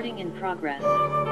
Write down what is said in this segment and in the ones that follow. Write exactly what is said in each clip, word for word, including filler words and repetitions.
Recording in progress.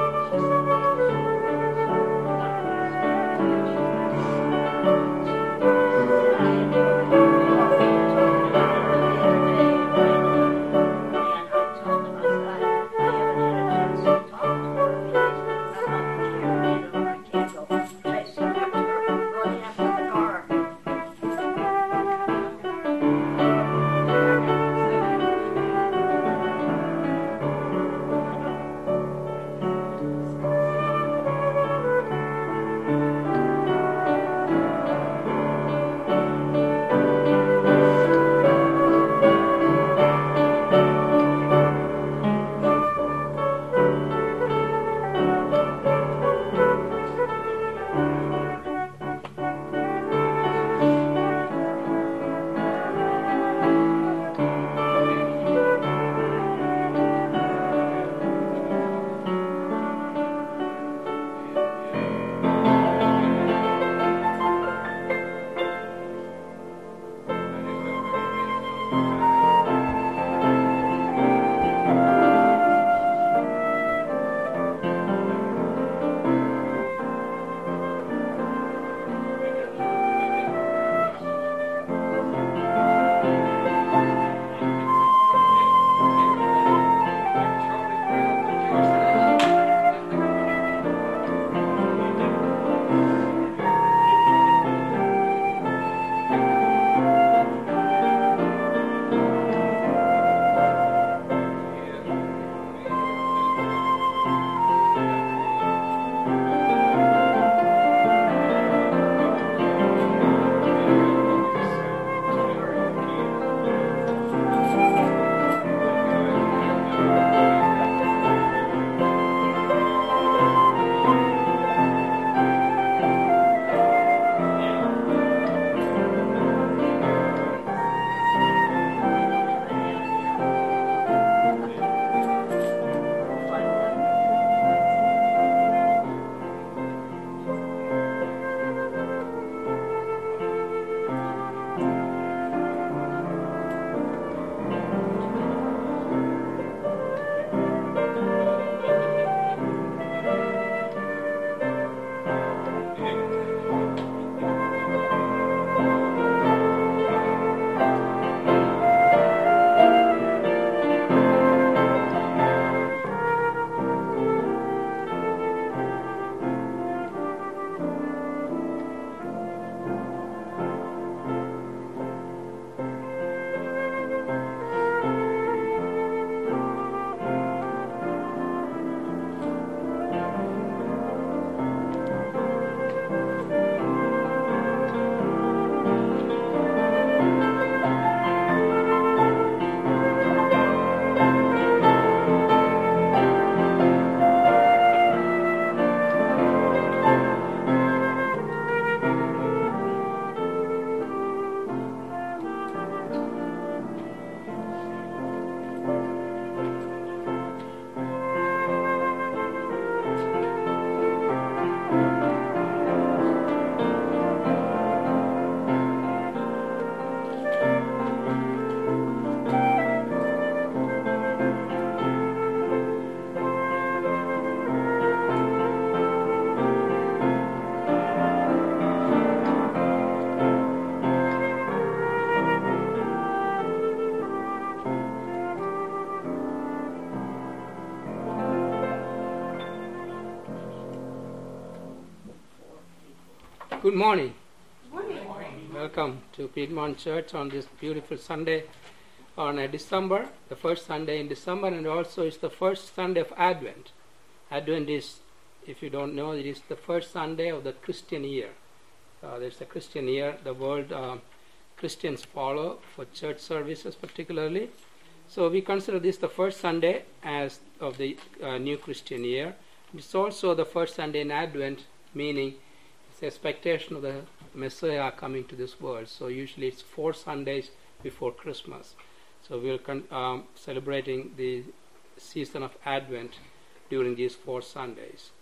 Good morning. Good morning. Welcome to Piedmont Church on this beautiful Sunday on uh, December, the first Sunday in December, and also it's the first Sunday of Advent. Advent is, if you don't know, it is the first Sunday of the Christian year. Uh, there's a Christian year, the world uh, Christians follow for church services particularly. So we consider this the first Sunday as of the uh, new Christian year. It's also the first Sunday in Advent, meaning it's expectation of the Messiah coming to this world. So usually it's four Sundays before Christmas. So we're con- um, celebrating the season of Advent during these four Sundays.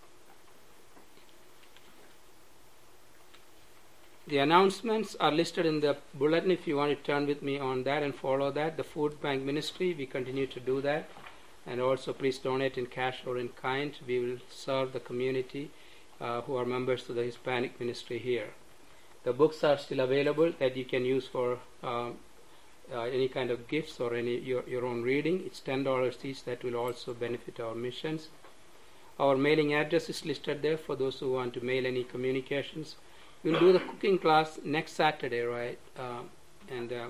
The announcements are listed in the bulletin if you want to turn with me on that and follow that. The food bank ministry, we continue to do that. And also please donate in cash or in kind. We will serve the community uh, who are members of the Hispanic ministry here. The books are still available that you can use for uh, uh, any kind of gifts or any your, your own reading. It's ten dollars each. That will also benefit our missions. Our mailing address is listed there for those who want to mail any communications. We'll do the cooking class next Saturday, right? Uh, and uh,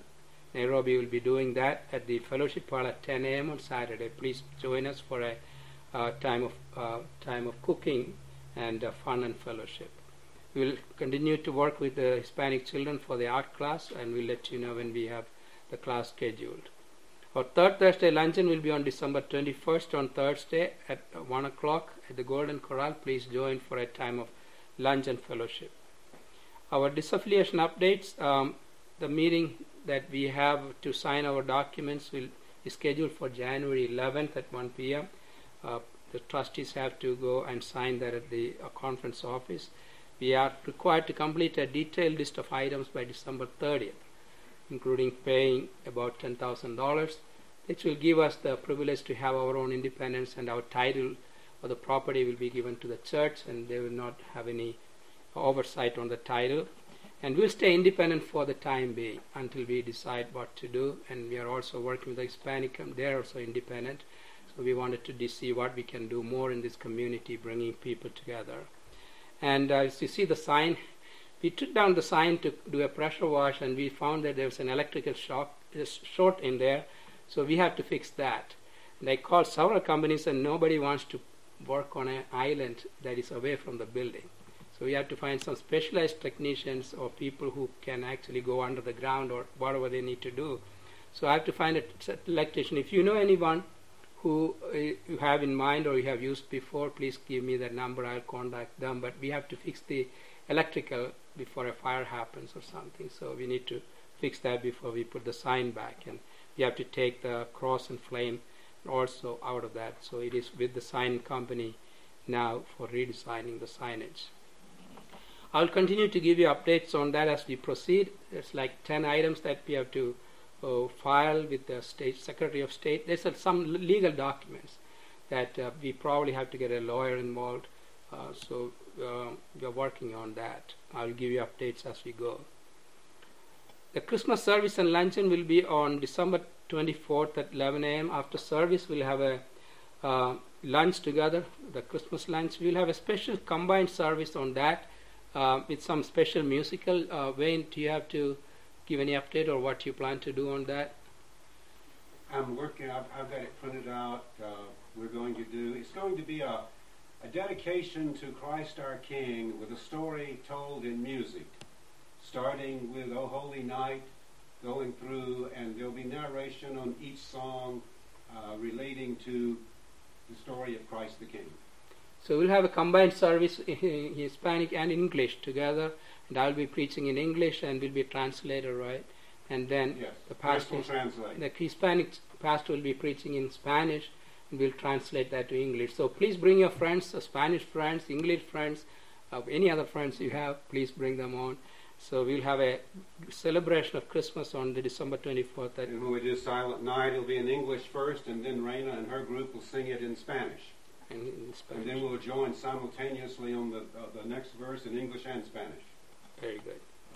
Nairobi will be doing that at the fellowship hall at ten a m on Saturday. Please join us for a uh, time of uh, time of cooking and uh, fun and fellowship. We will continue to work with the Hispanic children for the art class, and we'll let you know when we have the class scheduled. Our third Thursday luncheon will be on December twenty-first on Thursday at one o'clock at the Golden Corral. Please join for a time of lunch and fellowship. Our disaffiliation updates, um, the meeting that we have to sign our documents will be scheduled for January eleventh at one p m Uh, the trustees have to go and sign that at the uh, conference office. We are required to complete a detailed list of items by December thirtieth, including paying about ten thousand dollars, which will give us the privilege to have our own independence, and our title or the property will be given to the church, and they will not have any oversight on the title. And we'll stay independent for the time being until we decide what to do. And we are also working with the Hispanic, they're also independent. So we wanted to see what we can do more in this community, bringing people together. And uh, as you see the sign, we took down the sign to do a pressure wash, and we found that there was an electrical shock, uh, short in there. So we have to fix that. And I called several companies, and nobody wants to work on an island that is away from the building. So we have to find some specialized technicians or people who can actually go under the ground or whatever they need to do. So I have to find an electrician. If you know anyone who uh, you have in mind or you have used before, please give me that number. I'll contact them. But we have to fix the electrical before a fire happens or something. So we need to fix that before we put the sign back. And we have to take the cross and flame also out of that. So it is with the sign company now for redesigning the signage. I'll continue to give you updates on that as we proceed. There's like ten items that we have to uh, file with the State Secretary of State. There's uh, some legal documents that uh, we probably have to get a lawyer involved. Uh, so uh, we're working on that. I'll give you updates as we go. The Christmas service and luncheon will be on December twenty-fourth at eleven a m After service, we'll have a uh, lunch together, the Christmas lunch. We'll have a special combined service on that. Uh, with some special musical. Uh, Wayne, do you have to give any update or what you plan to do on that? I'm working, I've, I've got it printed out. Uh, we're going to do, it's going to be a, a dedication to Christ our King with a story told in music, starting with O Holy Night, going through, and there'll be narration on each song uh, relating to the story of Christ the King. So we'll have a combined service in Hispanic and English together, and I'll be preaching in English and will be translator, right? And then yes, the pastor, will translate. The Hispanic pastor will be preaching in Spanish, and we'll translate that to English. So please bring your friends, uh, Spanish friends, English friends, uh, any other friends you have, please bring them on. So we'll have a celebration of Christmas on the December twenty-fourth. And when we do Silent Night, it'll be in English first, and then Reina and her group will sing it in Spanish. And, in Spanish. And then we'll join simultaneously on the uh, the next verse in English and Spanish. Very good.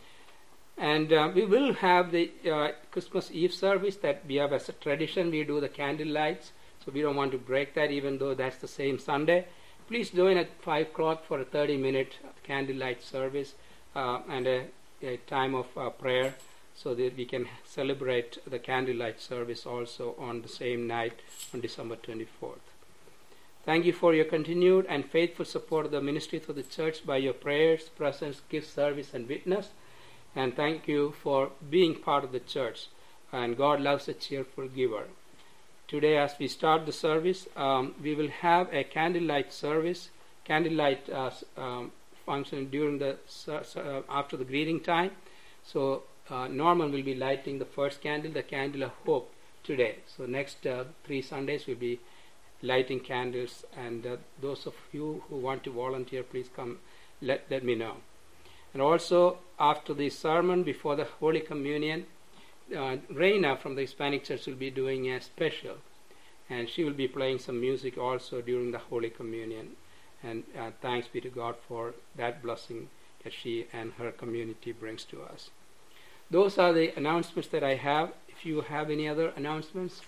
And uh, we will have the uh, Christmas Eve service that we have as a tradition. We do the candle lights, so we don't want to break that, even though that's the same Sunday. Please join at five o'clock for a thirty-minute candlelight service uh, and a, a time of uh, prayer, so that we can celebrate the candlelight service also on the same night on December twenty-fourth. Thank you for your continued and faithful support of the ministry of the church by your prayers, presence, gift, service, and witness. And thank you for being part of the church. And God loves a cheerful giver. Today, as we start the service, um, we will have a candlelight service, candlelight uh, um, function during the uh, after the greeting time. So uh, Norman will be lighting the first candle, the candle of hope, today. So next uh, three Sundays will be lighting candles, and uh, those of you who want to volunteer, please come, let, let me know. And also, after the sermon, before the Holy Communion, uh, Reina from the Hispanic Church will be doing a special. and she will be playing some music also during the Holy Communion. And uh, thanks be to God for that blessing that she and her community brings to us. Those are the announcements that I have. If you have any other announcements,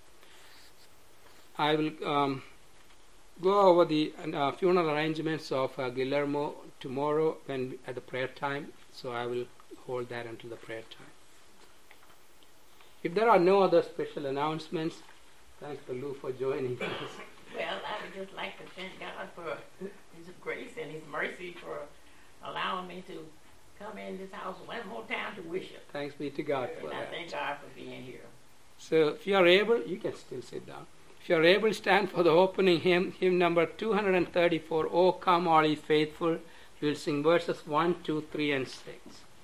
I will um, go over the uh, funeral arrangements of uh, Guillermo tomorrow when at the prayer time. So I will hold that until the prayer time. If there are no other special announcements, thanks to Lou for joining us. Well, I would just like to thank God for His grace and His mercy for allowing me to come in this house one more time to worship. Thanks be to God for and that. I thank God for being here. So if you are able, you can still sit down. If you are able, stand for the opening hymn, hymn number two thirty-four, O Come All Ye Faithful. We will sing verses one, two, three, and six.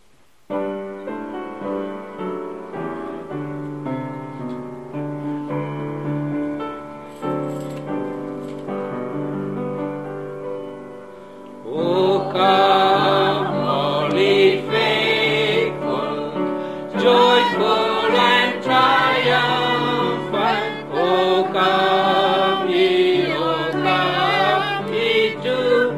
O come all ye faithful, joyful and triumphant. O come ye, O come ye to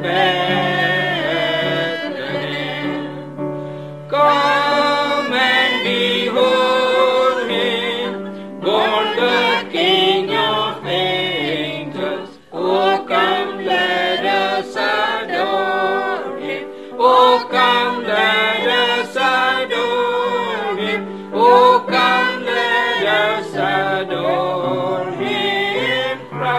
Bethlehem. Come and behold Him, born the King of angels. O come, let us adore Him. O come, let us adore Him. O come, let us adore Him,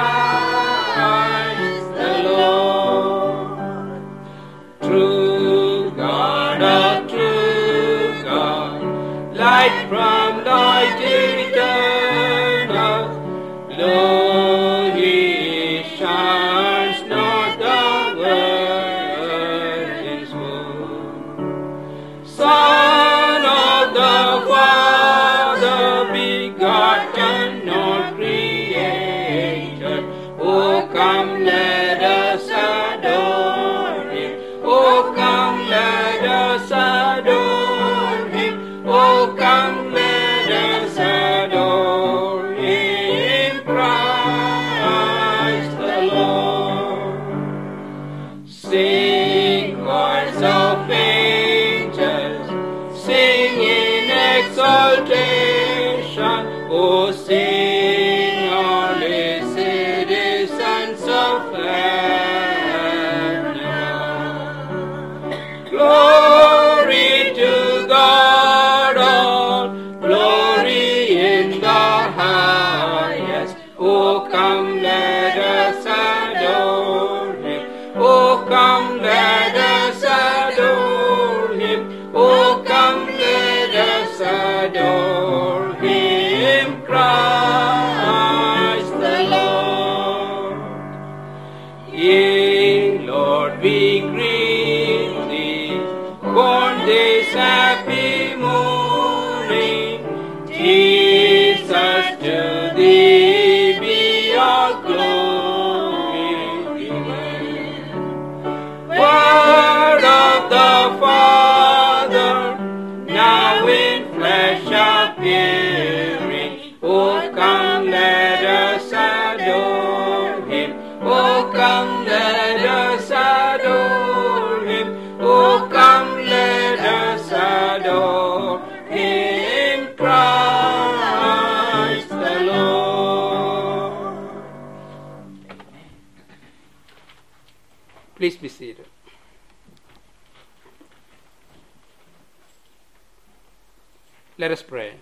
Christ the Lord. True God of true God, light from light eternal, lo, He shines not the virgin's womb. Son of the Father, begotten, not created. O come, let us adore Him. O come, let us adore Him. O come, let us adore Him, Christ the Lord. Sing, choirs of angels, sing in exaltation. O sing, all ye citizens of heaven. Glory to God, all glory in the highest. O come, let us adore Him. O come, let us adore Him. O come, let us adore Him, Christ the Lord. Yea, Lord, we greet Thee, born this happy morning. Jesus, to Thee be all glory given. Word of the Father, now in flesh appearing. O come, let us adore Him. O come, let us adore Him. O come, let us adore Him, Christ the Lord. Please be seated. Let us pray.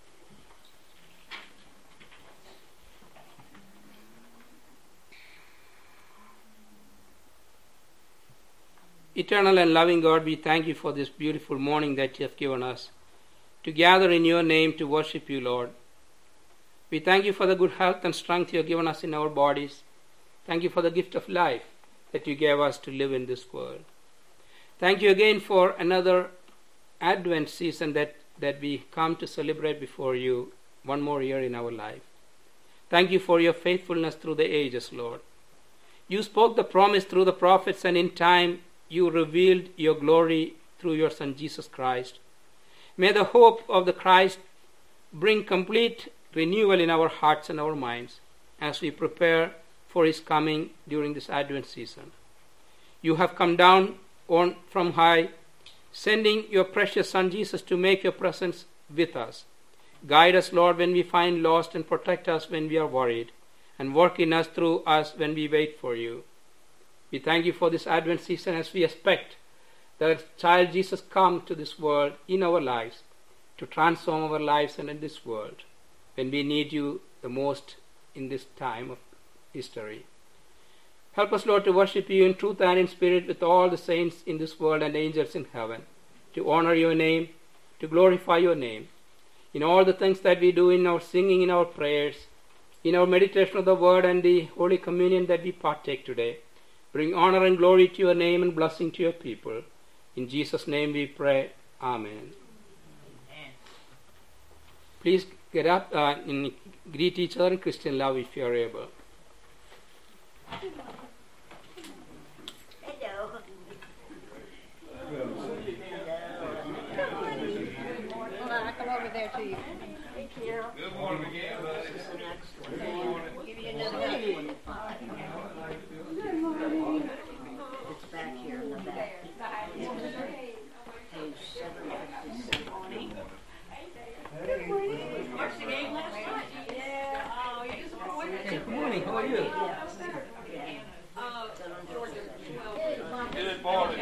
Eternal and loving God, we thank You for this beautiful morning that You have given us to gather in Your name to worship You, Lord. We thank You for the good health and strength You have given us in our bodies. Thank You for the gift of life that You gave us to live in this world. Thank You again for another Advent season that, that we come to celebrate before You one more year in our life. Thank You for Your faithfulness through the ages, Lord. You spoke the promise through the prophets, and in time You revealed Your glory through Your Son Jesus Christ. May the hope of the Christ bring complete renewal in our hearts and our minds. as we prepare for his coming during this Advent season. You have come down on from high, sending your precious Son Jesus to make your presence with us. Guide us, Lord, when we find lost, and protect us when we are worried, and work in us through us when we wait for you. We thank you for this Advent season as we expect that child Jesus come to this world in our lives to transform our lives and in this world when we need you the most in this time of history. Help us, Lord, to worship you in truth and in spirit with all the saints in this world and angels in heaven, to honor your name, to glorify your name. In all the things that we do, in our singing, in our prayers, in our meditation of the word and the Holy Communion that we partake today, bring honor and glory to your name and blessing to your people. In Jesus' name we pray. Amen. Amen. Please get up uh, and greet each other in Christian love if you are able. Hello. Hold on, I come over there to you. Thank you. Good morning again, buddy. Good morning. Give you another one. Good morning. It's back here in the back. Page seven fifty-seven. Good morning. Watched the game last night. Yeah. Oh, you just won. Good morning. How are you? Good morning.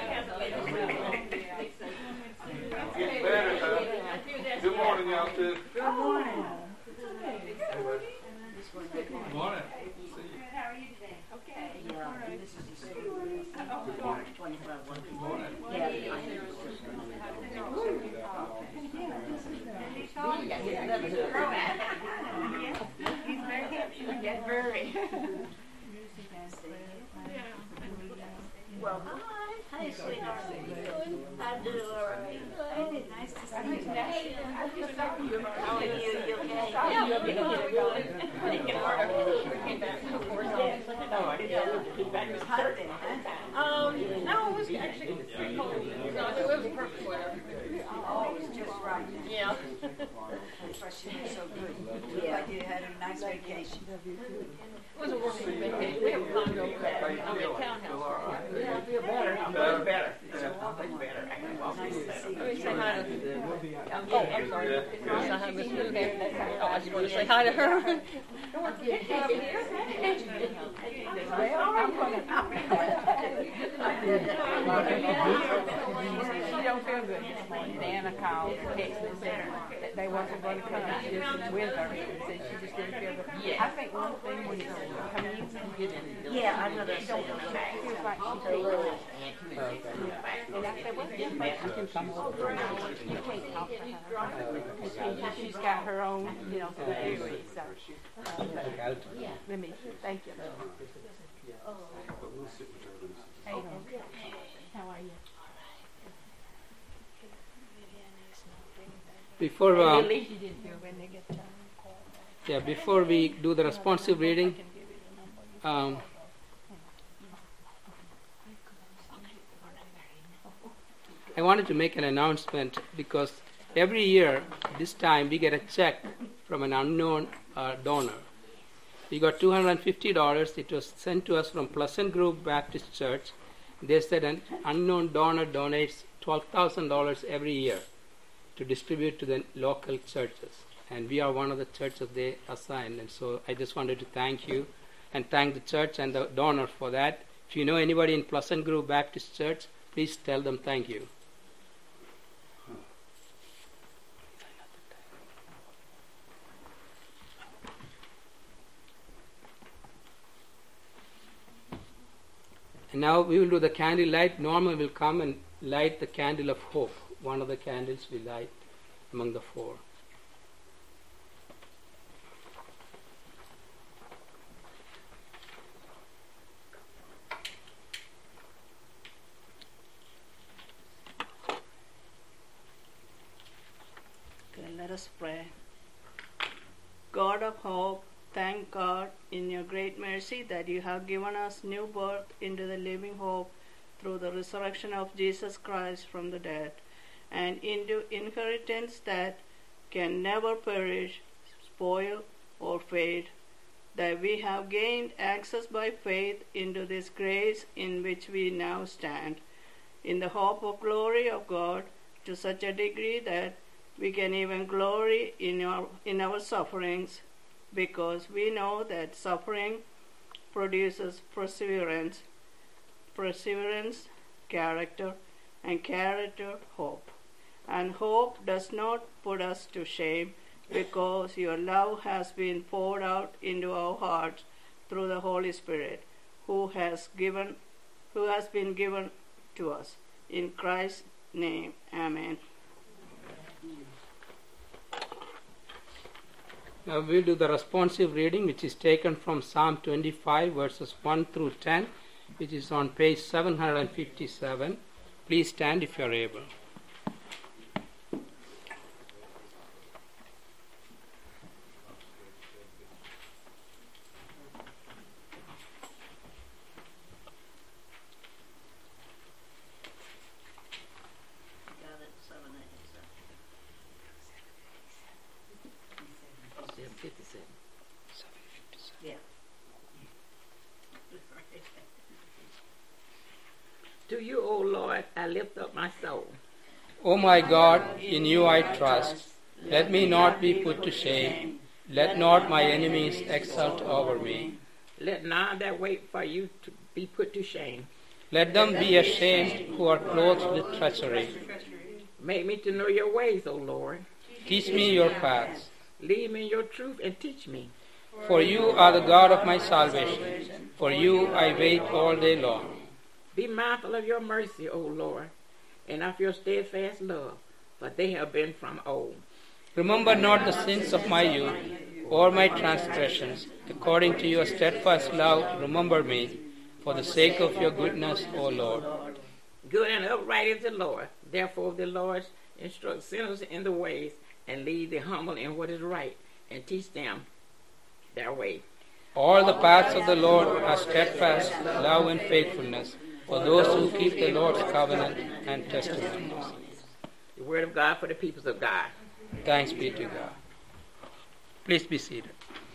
Get better, huh? Good morning, y'all, too. Good morning. Good morning. Yeah, this is the March twenty-five one. Good morning. Yeah. Get very. Well, hi. Hi, sweetheart. How you doing? I do all right. Oh, nice to see you. I just saw you. How are you? You okay? Yeah, you'll get it. I didn't get a word of it. Came back from four hours. No, I didn't. Came back. It was hot then, huh? Um, no, it was actually pretty cold. No, it was perfect weather. Oh, it was just right. Yeah. That's why she was so good. Yeah. Like you had a nice vacation. It was a working vacation. We have a condo there. I'm in townhouse. Yeah, I feel better. I'm much better. Much better. I can walk Nice to better. see you. Let me say hi to. Oh, I'm sorry. Say hi to Miss Lou there. Oh, I just want to say hi to her. She don't feel good this morning. Nana called and texted and said that they wasn't going to come just with her. And said she just didn't feel good. Yeah. I think one thing when you come in, you get Yeah, I know that's feels like she's a little. And I said, well, just make you can come over. You can't talk to her. And she, she's got her own, you know, theory. So, uh, let me, thank you. Hey, how are you? Before, uh, At least you didn't feel when they get time. yeah, before we do the responsive reading, um, I wanted to make an announcement because every year, this time, we get a check from an unknown uh, donor. We got two hundred fifty dollars. It was sent to us from Pleasant Grove Baptist Church. They said an unknown donor donates twelve thousand dollars every year to distribute to the local churches. And we are one of the churches they assigned. And so I just wanted to thank you and thank the church and the donor for that. If you know anybody in Pleasant Grove Baptist Church, please tell them thank you. And now we will do the candle light. Norma will come and light the candle of hope. One of the candles we light among the four. Okay, let us pray. God of hope, thank God in your great mercy that you have given us new birth into the living hope through the resurrection of Jesus Christ from the dead, and into inheritance that can never perish, spoil, or fade, that we have gained access by faith into this grace in which we now stand, in the hope of glory of God, to such a degree that we can even glory in our, in our sufferings, because we know that suffering produces perseverance, perseverance, character, and character, hope. And hope does not put us to shame, because your love has been poured out into our hearts through the Holy Spirit, who has given, who has been given to us. In Christ's name, amen. Now we'll do the responsive reading, which is taken from Psalm twenty-five, verses one through ten, which is on page seven hundred fifty-seven. Please stand if you are able. Got it, seven eighty-seven. fifty-seven. Yeah. To you, O Lord, I lift up my soul. O my God, in you I trust. Let me not be put to shame. Let not my enemies exult over me. Let none that wait for you to be put to shame. Let them be ashamed who are clothed with treachery. Make me to know your ways, O Lord. Teach me your paths. Lead me in your truth and teach me. For you are the God of my salvation. For you I wait all day long. Be mindful of your mercy, O Lord, and of your steadfast love, for they have been from old. Remember not the sins of my youth, or my transgressions. According to your steadfast love, remember me, for the sake of your goodness, O Lord. Good and upright is the Lord. Therefore the Lord instructs sinners in the ways, and lead the humble in what is right, and teach them their way. All the paths of the Lord are steadfast, love and faithfulness, for those who keep the Lord's covenant and testimonies. The word of God for the peoples of God. Thanks be to God. Please be seated.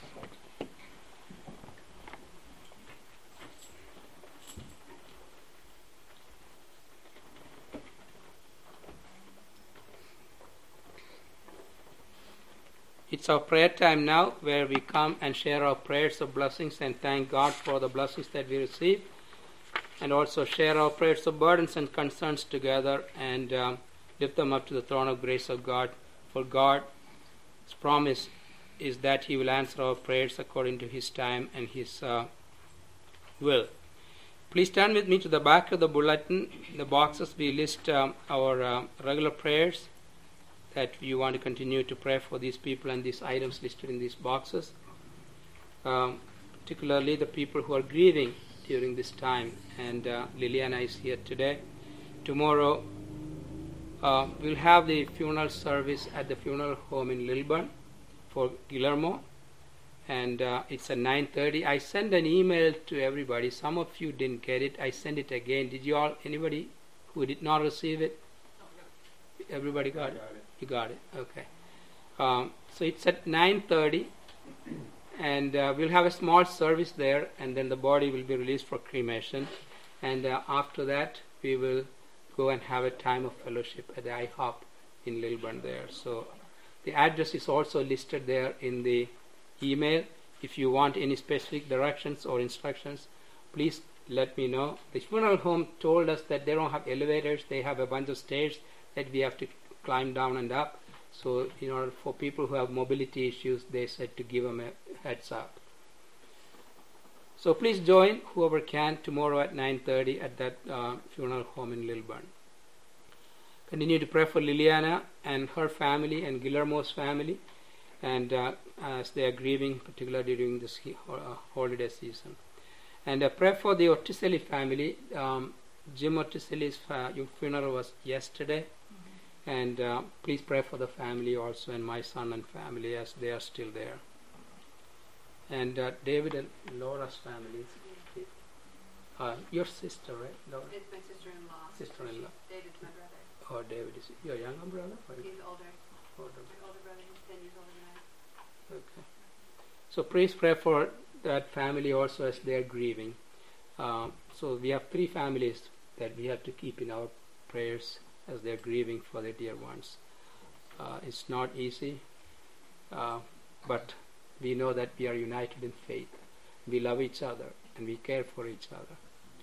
It's our prayer time now, where we come and share our prayers of blessings and thank God for the blessings that we receive, and also share our prayers of burdens and concerns together and um, lift them up to the throne of grace of God. For God's promise is that He will answer our prayers according to His time and His uh, will. Please turn with me to the back of the bulletin. In the boxes we list um, our uh, regular prayers that you want to continue to pray for these people and these items listed in these boxes. Um, particularly the people who are grieving during this time. And uh, Liliana is here today. Tomorrow uh, we'll have the funeral service at the funeral home in Lilburn for Guillermo. And uh, it's at nine thirty. I sent an email to everybody. Some of you didn't get it. I sent it again. Did you all, anybody who did not receive it? Everybody got it? You got it? Okay. Um, so it's at nine thirty. And uh, we'll have a small service there, and then the body will be released for cremation. And uh, after that, we will go and have a time of fellowship at the I hop in Lilburn there. So the address is also listed there in the email. If you want any specific directions or instructions, please let me know. The funeral home told us that they don't have elevators. They have a bunch of stairs that we have to climb down and up. So in order for people who have mobility issues, they said to give them a heads up. So please join whoever can tomorrow at nine thirty at that uh, funeral home in Lilburn. Continue to pray for Liliana and her family and Guillermo's family, and uh, as they are grieving, particularly during this uh, holiday season. And uh, pray for the Orticelli family. Um, Jim Orticelli's uh, funeral was yesterday. And uh, please pray for the family also, and my son and family, as they are still there. And uh, David and Laura's family. Uh, your sister, right, Laura? It's my sister-in-law. Sister-in-law. David's my brother. Oh, David is your younger brother? Or He's older. older? My older brother. He's ten years older than I am. Okay. So please pray for that family also as they are grieving. Uh, so we have three families that we have to keep in our prayers as they are grieving for their dear ones. Uh, it's not easy, uh, but we know that we are united in faith. We love each other and we care for each other.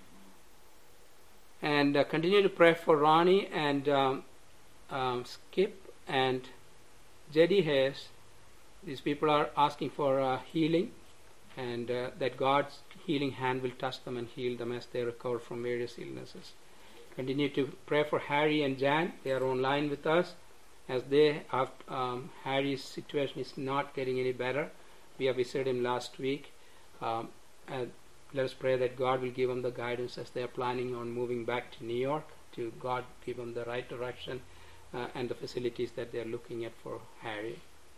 And uh, continue to pray for Ronnie and um, um, Skip and Jedi Hayes. These people are asking for uh, healing, and uh, that God's healing hand will touch them and heal them as they recover from various illnesses. Continue to pray for Harry and Jan. They are online with us as they have, um, Harry's situation is not getting any better. We have visited him last week. Um, and let us pray that God will give them the guidance as they are planning on moving back to New York, to God give them the right direction uh, and the facilities that they are looking at for Harry.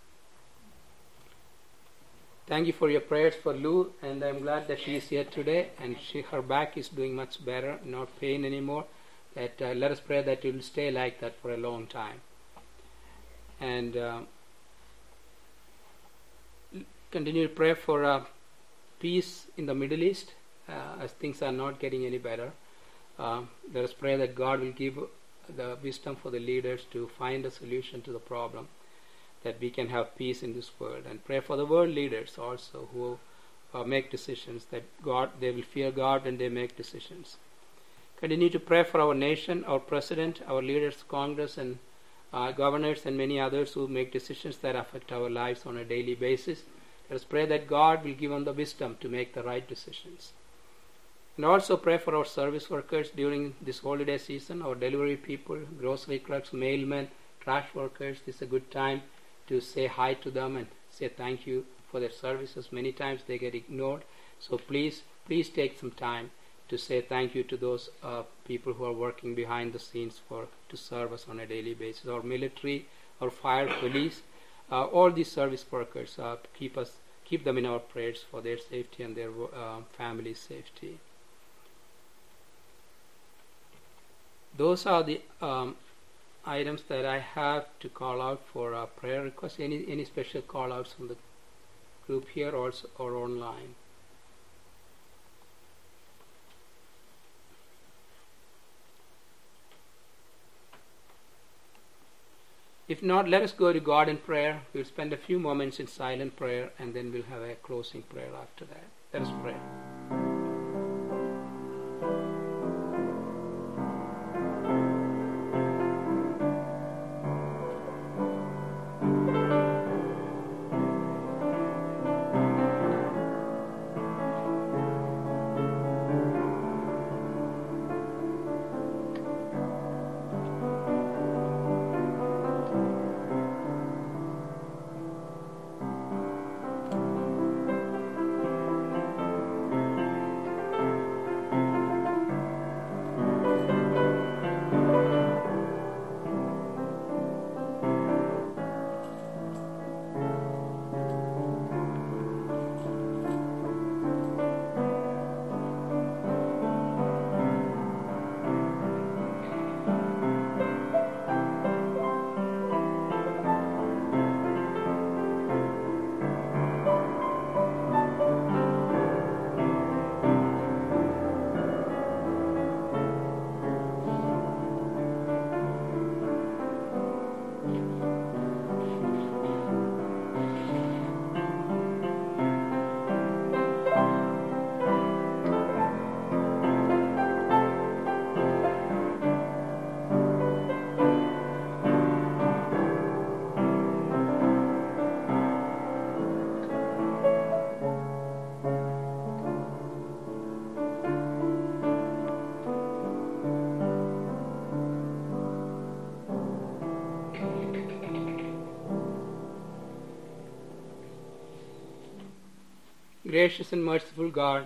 Thank you for your prayers for Lou, and I'm glad that she is here today and she, her back is doing much better, not pain anymore. That uh, let us pray that it will stay like that for a long time. And uh, continue to pray for uh, peace in the Middle East uh, as things are not getting any better. Uh, let us pray that God will give the wisdom for the leaders to find a solution to the problem, that we can have peace in this world. And pray for the world leaders also who uh, make decisions, that God, they will fear God when they make decisions. Continue to pray for our nation, our president, our leaders, Congress, and uh, governors, and many others who make decisions that affect our lives on a daily basis. Let us pray that God will give them the wisdom to make the right decisions. And also pray for our service workers during this holiday season, our delivery people, grocery clerks, mailmen, trash workers. This is a good time to say hi to them and say thank you for their services. Many times they get ignored. So please, please take some time to say thank you to those uh, people who are working behind the scenes for to serve us on a daily basis. Our military, our fire, police, uh, all these service workers, uh, keep us, keep them in our prayers for their safety and their uh, family's safety. Those are the um, items that I have to call out for uh, prayer requests. Any any special call outs from the group here also or online? If not, let us go to God in prayer. We'll spend a few moments in silent prayer and then we'll have a closing prayer after that. Let us pray. Gracious and merciful God,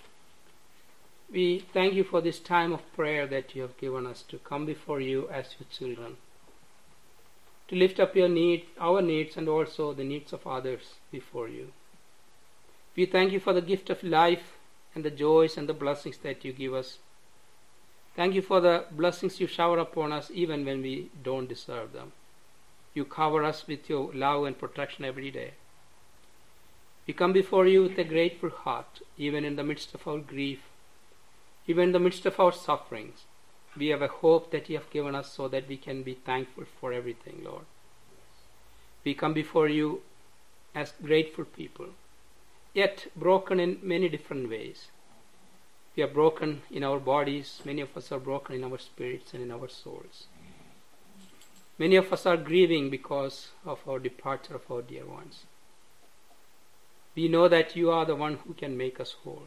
we thank you for this time of prayer that you have given us to come before you as your children, to lift up your need, our needs and also the needs of others before you. We thank you for the gift of life and the joys and the blessings that you give us. Thank you for the blessings you shower upon us even when we don't deserve them. You cover us with your love and protection every day. We come before you with a grateful heart, even in the midst of our grief, even in the midst of our sufferings. We have a hope that you have given us so that we can be thankful for everything, Lord. We come before you as grateful people, yet broken in many different ways. We are broken in our bodies. Many of us are broken in our spirits and in our souls. Many of us are grieving because of our departure of our dear ones. We know that you are the one who can make us whole.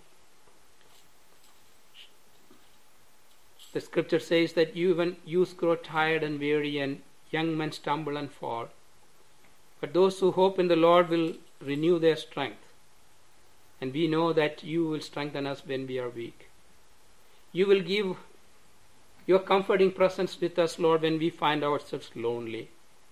The scripture says that even youth grow tired and weary, and young men stumble and fall. But those who hope in the Lord will renew their strength. And we know that you will strengthen us when we are weak. You will give your comforting presence with us, Lord, when we find ourselves lonely.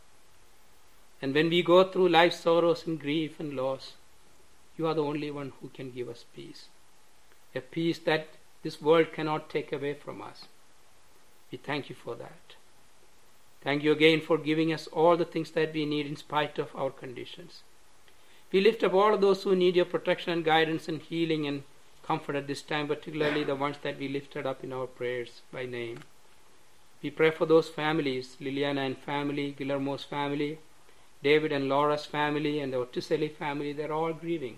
And when we go through life's sorrows and grief and loss, you are the only one who can give us peace. A peace that this world cannot take away from us. We thank you for that. Thank you again for giving us all the things that we need in spite of our conditions. We lift up all of those who need your protection and guidance and healing and comfort at this time, particularly the ones that we lifted up in our prayers by name. We pray for those families, Liliana and family, Guillermo's family, David and Laura's family, and the Otiseli family. They're all grieving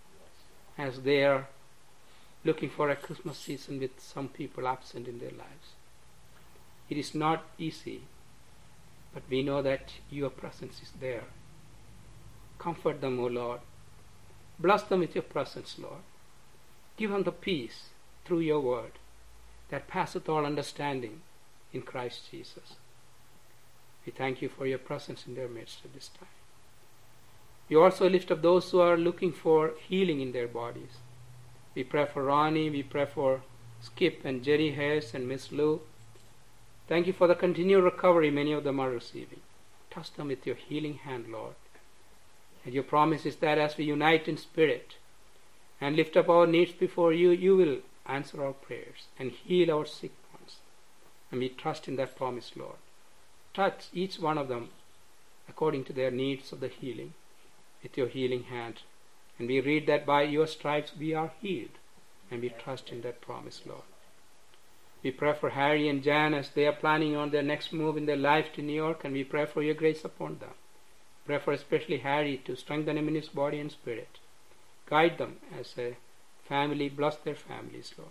as they are looking for a Christmas season with some people absent in their lives. It is not easy, but we know that your presence is there. Comfort them, O Lord. Bless them with your presence, Lord. Give them the peace through your word that passeth all understanding in Christ Jesus. We thank you for your presence in their midst at this time. We also lift up those who are looking for healing in their bodies. We pray for Ronnie, we pray for Skip and Jerry Hayes and Miss Lou. Thank you for the continued recovery many of them are receiving. Touch them with your healing hand, Lord. And your promise is that as we unite in spirit and lift up our needs before you, you will answer our prayers and heal our sick ones. And we trust in that promise, Lord. Touch each one of them according to their needs of the healing with your healing hand. And we read that by your stripes we are healed. And we trust in that promise, Lord. We pray for Harry and Jan as they are planning on their next move in their life to New York, and we pray for your grace upon them. Pray for especially Harry to strengthen him in his body and spirit. Guide them as a family. Bless their families, Lord.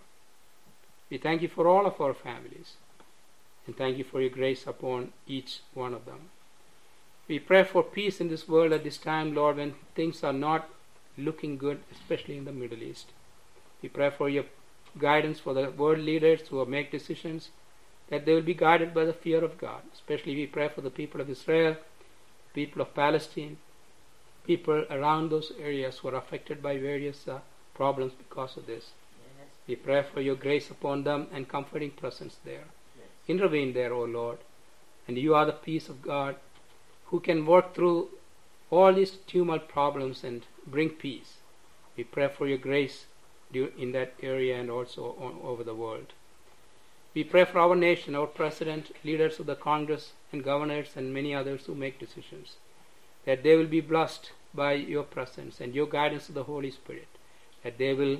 We thank you for all of our families, and thank you for your grace upon each one of them. We pray for peace in this world at this time, Lord, when things are not looking good, especially in the Middle East. We pray for your guidance for the world leaders who make decisions, that they will be guided by the fear of God. Especially we pray for the people of Israel, people of Palestine, people around those areas who are affected by various uh, problems because of this. Yes. We pray for your grace upon them and comforting presence there. Yes. Intervene there, O Lord. And you are the peace of God who can work through all these tumult problems and bring peace. We pray for your grace in that area and also on, over the world. We pray for our nation, our president, leaders of the Congress and governors and many others who make decisions, that they will be blessed by your presence and your guidance of the Holy Spirit, that they will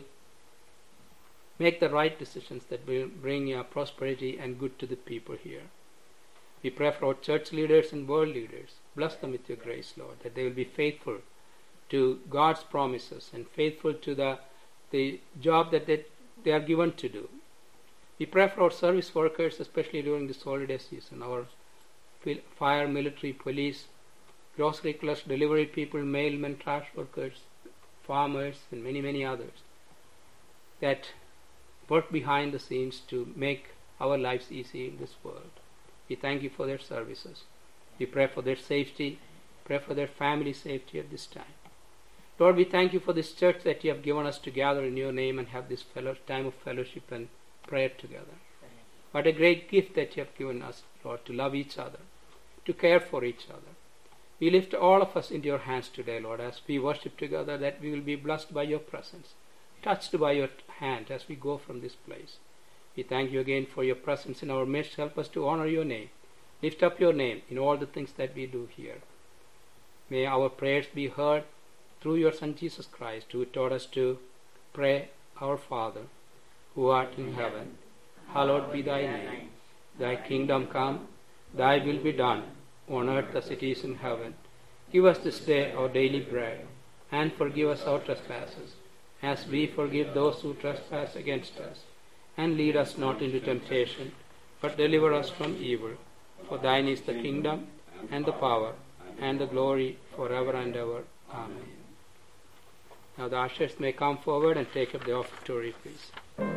make the right decisions that will bring uh, prosperity and good to the people here. We pray for our church leaders and world leaders. Bless them with your grace, Lord, that they will be faithful to God's promises and faithful to the the job that they, they are given to do. We pray for our service workers, especially during this holiday season, our fire, military, police, grocery clerks, delivery people, mailmen, trash workers, farmers, and many, many others that work behind the scenes to make our lives easy in this world. We thank you for their services. We pray for their safety, pray for their family safety at this time. Lord, we thank you for this church that you have given us to gather in your name and have this fellow, time of fellowship and prayer together. What a great gift that you have given us, Lord, to love each other, to care for each other. We lift all of us into your hands today, Lord, as we worship together, that we will be blessed by your presence, touched by your hand as we go from this place. We thank you again for your presence in our midst. Help us to honor your name, lift up your name in all the things that we do here. May our prayers be heard through your Son Jesus Christ, who taught us to pray, Our Father, who art in heaven, hallowed be thy name. Thy kingdom come, thy will be done, on earth as it is in heaven. Give us this day our daily bread, and forgive us our trespasses, as we forgive those who trespass against us. And lead us not into temptation, but deliver us from evil. For thine is the kingdom, and the power, and the glory, forever and ever. Amen. Now the ushers may come forward and take up the offertory, please.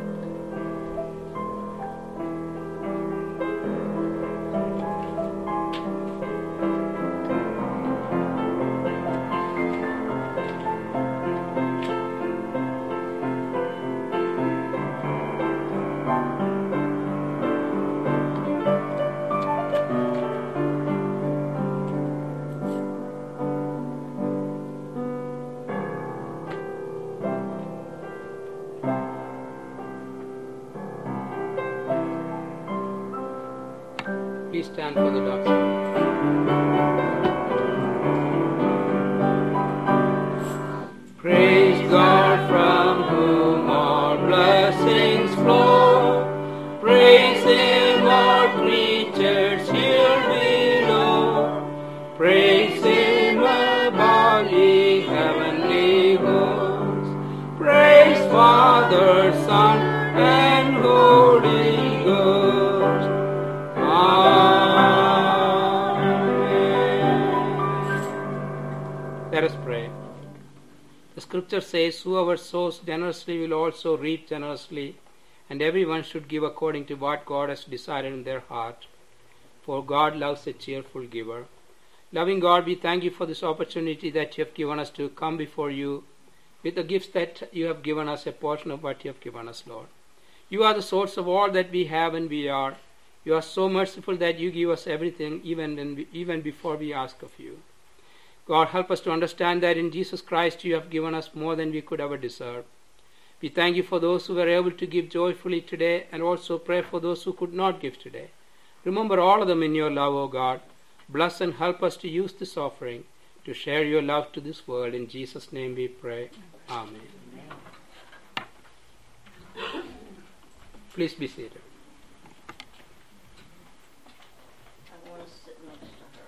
Please stand for the doctrine. Praise God from whom all blessings flow. Praise Him, all creatures here below. Praise Him above, ye heavenly hosts. Praise Father, Son, and Holy Ghost. Let us pray. The scripture says, whoever sows generously will also reap generously, and everyone should give according to what God has decided in their heart. For God loves a cheerful giver. Loving God, we thank you for this opportunity that you have given us to come before you with the gifts that you have given us, a portion of what you have given us, Lord. You are the source of all that we have and we are. You are so merciful that you give us everything, even when we, even before we ask of you. God, help us to understand that in Jesus Christ you have given us more than we could ever deserve. We thank you for those who were able to give joyfully today, and also pray for those who could not give today. Remember all of them in your love, O God. Bless and help us to use this offering to share your love to this world. In Jesus' name we pray. Amen. Please be seated. I want to sit next to her.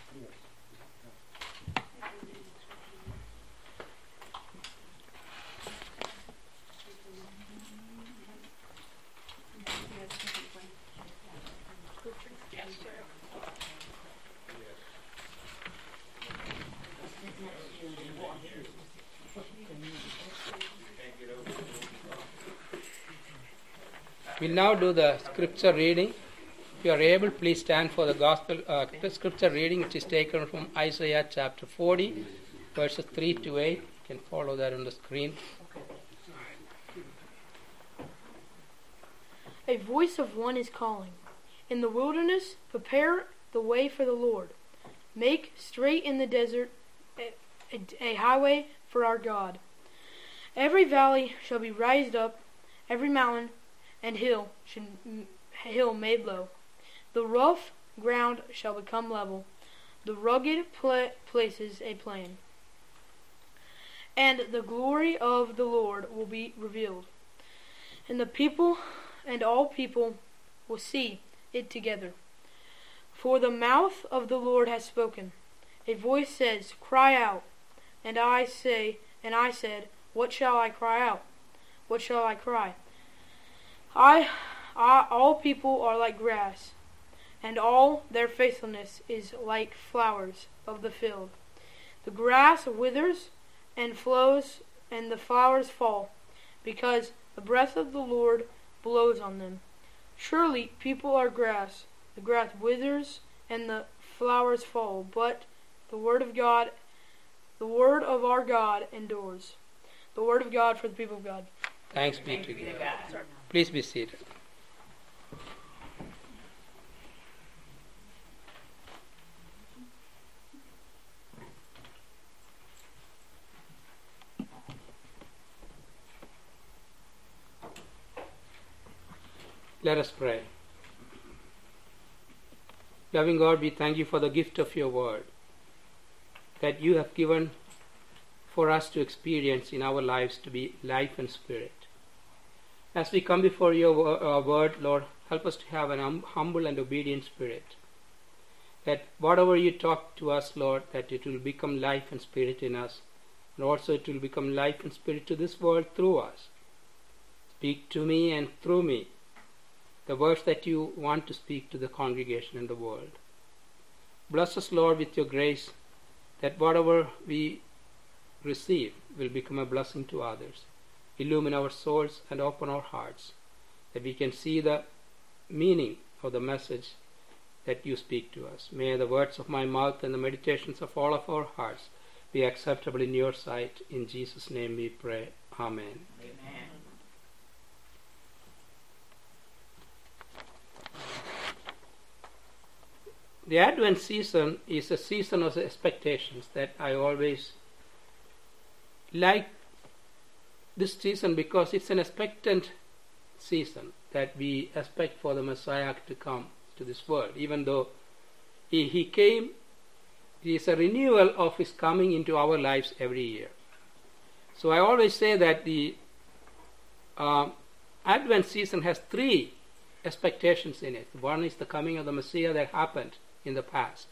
We'll now do the scripture reading. If you are able, please stand for the gospel uh, scripture reading, which is taken from Isaiah chapter forty, verses three to eight. You can follow that on the screen. A voice of one is calling. In the wilderness, prepare the way for the Lord. Make straight in the desert a, a, a highway for our God. Every valley shall be raised up, every mountain and hill should hill made low. The rough ground shall become level, the rugged pla- places a plain. And the glory of the Lord will be revealed, and the people and all people will see it together. For the mouth of the Lord has spoken. A voice says, "Cry out." And I say, and I said, "What shall I cry out? What shall I cry?" I, I, all people are like grass, and all their faithfulness is like flowers of the field. The grass withers and flows, and the flowers fall, because the breath of the Lord blows on them. Surely people are grass. The grass withers and the flowers fall, but the word of God, the word of our God endures. The word of God for the people of God. Thanks be to God. Please be seated. Let us pray. Loving God, we thank you for the gift of your word that you have given for us to experience in our lives to be life and spirit. As we come before your uh, word, Lord, help us to have an hum- humble and obedient spirit. That whatever you talk to us, Lord, that it will become life and spirit in us. And also it will become life and spirit to this world through us. Speak to me and through me the words that you want to speak to the congregation and the world. Bless us, Lord, with your grace, that whatever we receive will become a blessing to others. Illumine our souls and open our hearts, that we can see the meaning of the message that you speak to us. May the words of my mouth and the meditations of all of our hearts be acceptable in your sight. In Jesus' name we pray. Amen. Amen. The Advent season is a season of expectations that I always like this season because it's an expectant season that we expect for the Messiah to come to this world. Even though he, he came, it is a renewal of his coming into our lives every year. So I always say that the uh, Advent season has three expectations in it. One is the coming of the Messiah that happened in the past.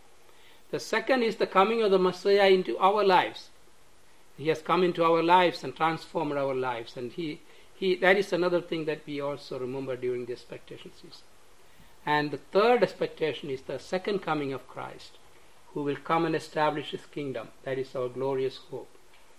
The second is the coming of the Messiah into our lives. He has come into our lives and transformed our lives, and he, he that is another thing that we also remember during the expectation season. And the third expectation is the second coming of Christ, who will come and establish his kingdom. That is our glorious hope.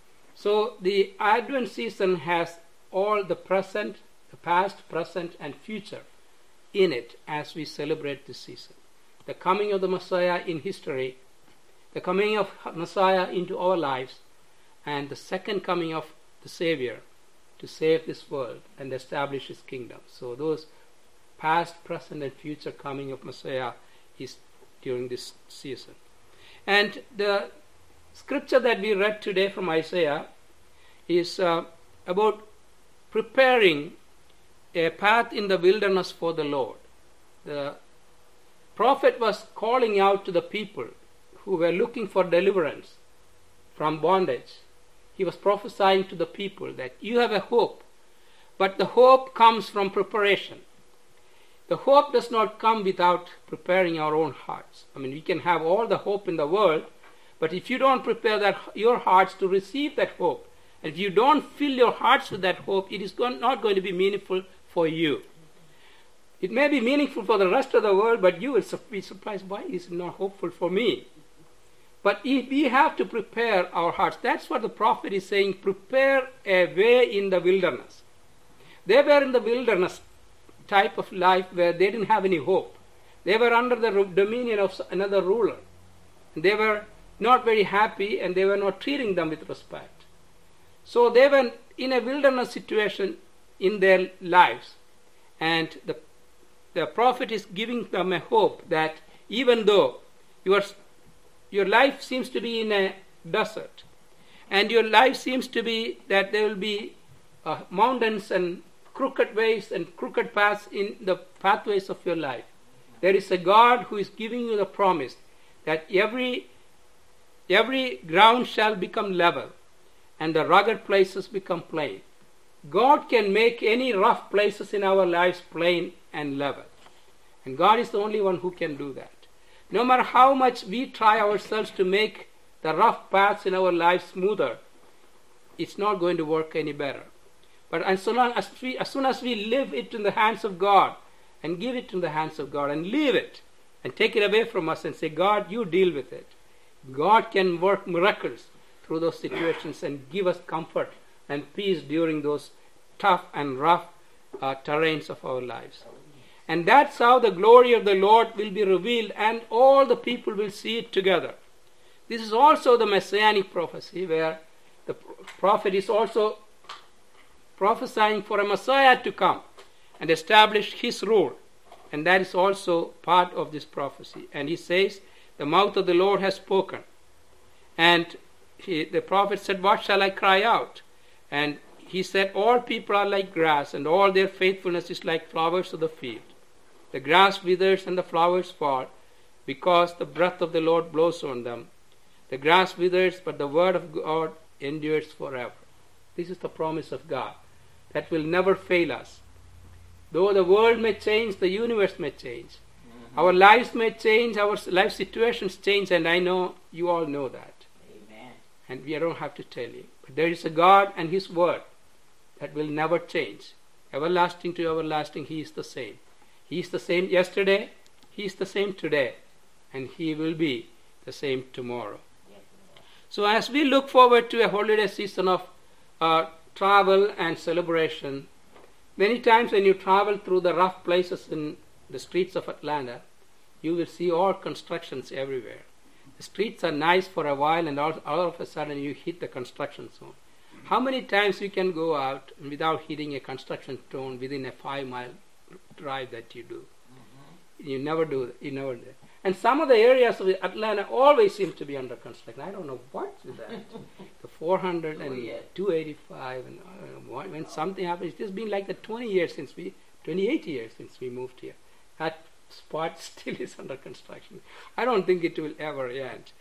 So the Advent season has all the present, the past, present, and future in it as we celebrate this season. The coming of the Messiah in history, the coming of Messiah into our lives, and the second coming of the Savior to save this world and establish his kingdom. So those past, present, and future coming of Messiah is during this season. And the scripture that we read today from Isaiah is uh, about preparing a path in the wilderness for the Lord. The prophet was calling out to the people who were looking for deliverance from bondage. He was prophesying to the people that you have a hope, but the hope comes from preparation. The hope does not come without preparing our own hearts. I mean, we can have all the hope in the world, but if you don't prepare that your hearts to receive that hope, and if you don't fill your hearts with that hope, it is not going to be meaningful for you. It may be meaningful for the rest of the world, but you will be surprised, why is it not hopeful for me? But we have to prepare our hearts. That's what the prophet is saying, prepare a way in the wilderness. They were in the wilderness type of life where they didn't have any hope. They were under the dominion of another ruler. They were not very happy and they were not treating them with respect. So they were in a wilderness situation in their lives. And the, the prophet is giving them a hope that even though your, your life seems to be in a desert, and your life seems to be that there will be uh, mountains and crooked ways and crooked paths in the pathways of your life, there is a God who is giving you the promise that every every ground shall become level and the rugged places become plain. God can make any rough places in our lives plain and level. And God is the only one who can do that. No matter how much we try ourselves to make the rough paths in our lives smoother, it's not going to work any better. But as soon as we, as soon as we leave it in the hands of God and give it in the hands of God and leave it and take it away from us and say, God, you deal with it. God can work miracles through those situations and give us comfort and peace during those tough and rough uh, terrains of our lives. And that's how the glory of the Lord will be revealed and all the people will see it together. This is also the messianic prophecy where the prophet is also prophesying for a Messiah to come and establish his rule. And that is also part of this prophecy. And he says, the mouth of the Lord has spoken. And he, the prophet said, what shall I cry out? And he said, all people are like grass, and all their faithfulness is like flowers of the field. The grass withers and the flowers fall, because the breath of the Lord blows on them. The grass withers, but the word of God endures forever. This is the promise of God that will never fail us. Though the world may change, the universe may change. Mm-hmm. Our lives may change, our life situations change, and I know you all know that. Amen. And we don't have to tell you. But there is a God and His Word that will never change. Everlasting to everlasting, He is the same. He is the same yesterday, He is the same today, and He will be the same tomorrow. Yes, so as we look forward to a holiday season of uh, travel and celebration, many times when you travel through the rough places in the streets of Atlanta, you will see all constructions everywhere. The streets are nice for a while, and all, all of a sudden you hit the construction zone. How many times you can go out without hitting a construction zone within a five-mile drive that you do? Mm-hmm. You never do that. You never do. And some of the areas of Atlanta always seem to be under construction. I don't know what is that. The four hundred and two eighty-five, and I don't know, when something happens, it's just been like the twenty years since we, twenty-eight years since we moved here. That spot still is under construction. I don't think it will ever end.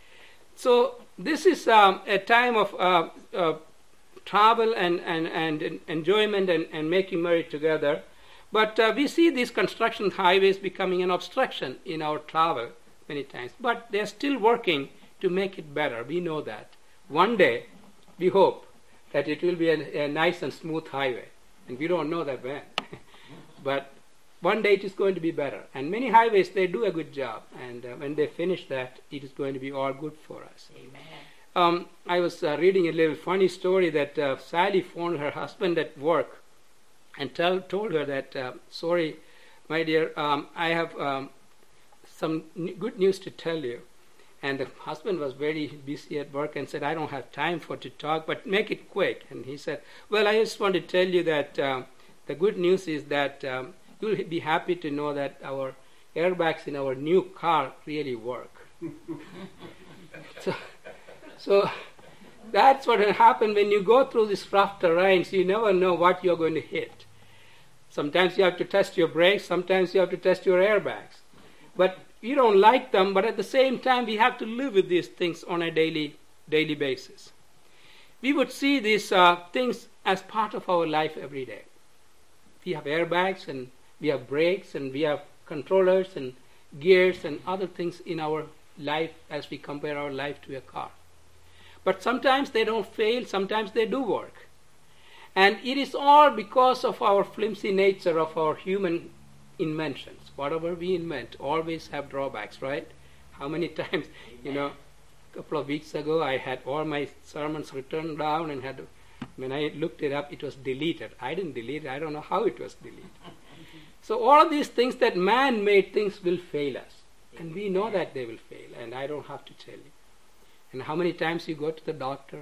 So this is um, a time of uh, uh, travel and, and, and enjoyment and, and making merry together. But uh, we see these construction highways becoming an obstruction in our travel many times. But they're still working to make it better. We know that. One day, we hope that it will be a, a nice and smooth highway. And we don't know that when. But one day it is going to be better. And many highways, they do a good job. And uh, when they finish that, it is going to be all good for us. Amen. Um, I was uh, reading a little funny story that uh, Sally phoned her husband at work and tell, told her that, uh, sorry, my dear, um, I have um, some n- good news to tell you. And the husband was very busy at work and said, I don't have time for to talk, but make it quick. And he said, well, I just want to tell you that uh, the good news is that um, you'll be happy to know that our airbags in our new car really work. so, so that's what will happen when you go through these rough terrains. You never know what you're going to hit. Sometimes you have to test your brakes. Sometimes you have to test your airbags. But you don't like them, but at the same time, we have to live with these things on a daily daily basis. We would see these uh, things as part of our life every day. We have airbags, and we have brakes, and we have controllers, and gears, and other things in our life as we compare our life to a car. But sometimes they don't fail, sometimes they do work. And it is all because of our flimsy nature of our human inventions. Whatever we invent always have drawbacks, right? How many times, you know, a couple of weeks ago I had all my sermons written down and had to, when I looked it up, it was deleted. I didn't delete it. I don't know how it was deleted. So all of these things that man-made things will fail us. And we know that they will fail, and I don't have to tell you. And how many times you go to the doctor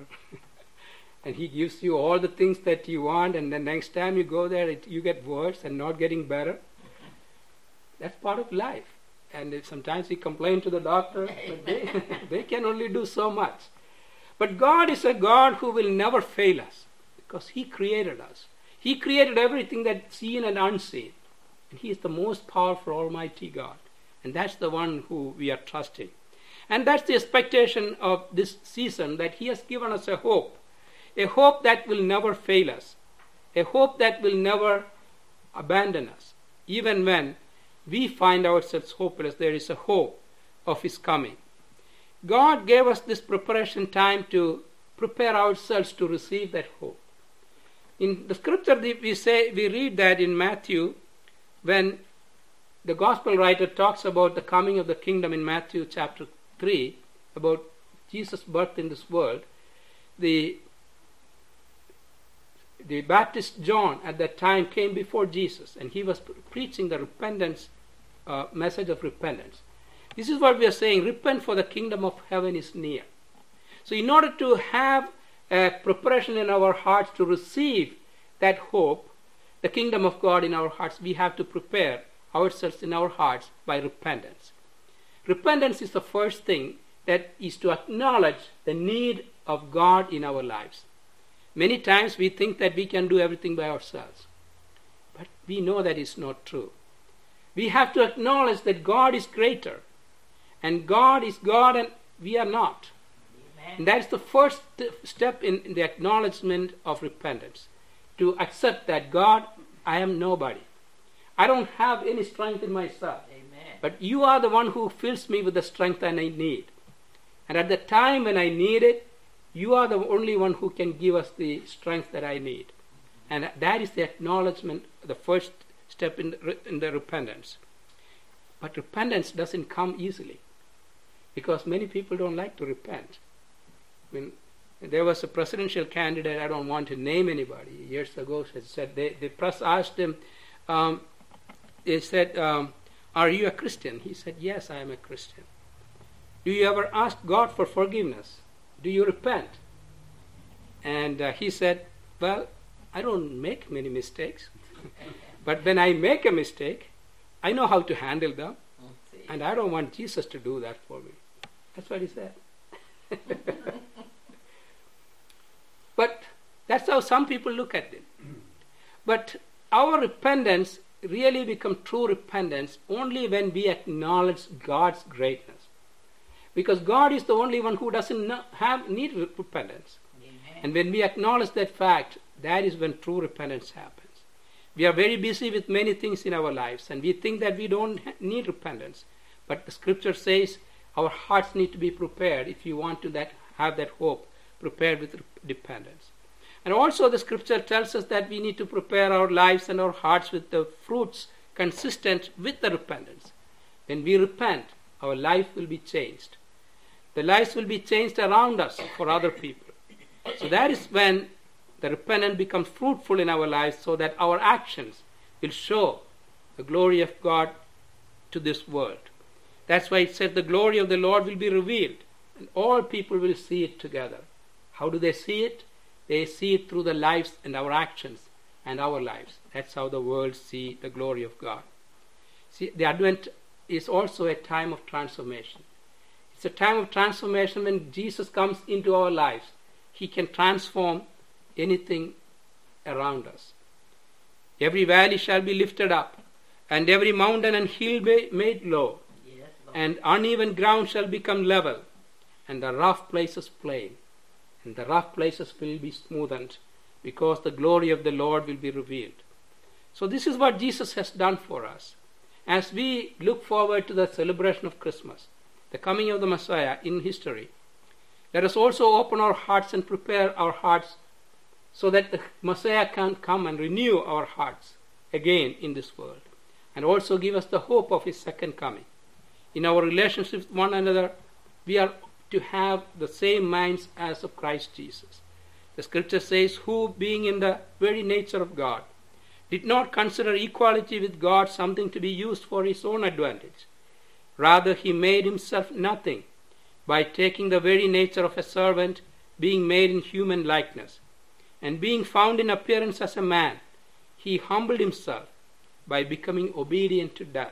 and he gives you all the things that you want, and the next time you go there, it, you get worse and not getting better. That's part of life. And if sometimes we complain to the doctor, but they, they can only do so much. But God is a God who will never fail us because He created us. He created everything that's seen and unseen. And He is the most powerful, almighty God. And that's the one who we are trusting. And that's the expectation of this season, that He has given us a hope. A hope that will never fail us. A hope that will never abandon us. Even when we find ourselves hopeless, there is a hope of His coming. God gave us this preparation time to prepare ourselves to receive that hope. In the scripture we say, we read that in Matthew, when the gospel writer talks about the coming of the kingdom in Matthew chapter three, about Jesus' birth in this world, the the Baptist John at that time came before Jesus, and he was pre- preaching the repentance uh, message of repentance. This is what we are saying: repent, for the kingdom of heaven is near. So in order to have a preparation in our hearts to receive that hope, the kingdom of God in our hearts, we have to prepare ourselves in our hearts by repentance. Repentance is the first thing, that is to acknowledge the need of God in our lives. Many times we think that we can do everything by ourselves. But we know that is not true. We have to acknowledge that God is greater. And God is God and we are not. Amen. And that is the first step in, in the acknowledgement of repentance. To accept that, God, I am nobody. I don't have any strength in myself. Amen. But you are the one who fills me with the strength that I need. And at the time when I need it, you are the only one who can give us the strength that I need. And that is the acknowledgement, the first step in the, in the repentance. But repentance doesn't come easily, because many people don't like to repent. When there was a presidential candidate, I don't want to name anybody, years ago, said they, the press asked him, um, they said, um, are you a Christian? He said, yes, I am a Christian. Do you ever ask God for forgiveness? Do you repent? And uh, he said, well, I don't make many mistakes. But when I make a mistake, I know how to handle them. And I don't want Jesus to do that for me. That's what he said. But that's how some people look at it. But our repentance really becomes true repentance only when we acknowledge God's greatness. Because God is the only one who doesn't have need repentance. Amen. And when we acknowledge that fact, that is when true repentance happens. We are very busy with many things in our lives, and we think that we don't need repentance. But the scripture says our hearts need to be prepared if you want to that have that hope, prepared with repentance. And also the scripture tells us that we need to prepare our lives and our hearts with the fruits consistent with the repentance. When we repent, our life will be changed. The lives will be changed around us for other people. So that is when the repentance becomes fruitful in our lives, so that our actions will show the glory of God to this world. That's why it said the glory of the Lord will be revealed, and all people will see it together. How do they see it? They see it through the lives and our actions and our lives. That's how the world see the glory of God. See, the Advent is also a time of transformation. It's a time of transformation when Jesus comes into our lives. He can transform anything around us. Every valley shall be lifted up, and every mountain and hill be made low, Yes, Lord. and uneven ground shall become level, and the rough places plain, and the rough places will be smoothened, because the glory of the Lord will be revealed. So this is what Jesus has done for us. As we look forward to the celebration of Christmas, the coming of the Messiah in history, let us also open our hearts and prepare our hearts so that the Messiah can come and renew our hearts again in this world, and also give us the hope of his second coming. In our relationships with one another, we are to have the same minds as of Christ Jesus. The scripture says, who, being in the very nature of God, did not consider equality with God something to be used for his own advantage. Rather, he made himself nothing by taking the very nature of a servant, being made in human likeness. And being found in appearance as a man, he humbled himself by becoming obedient to death,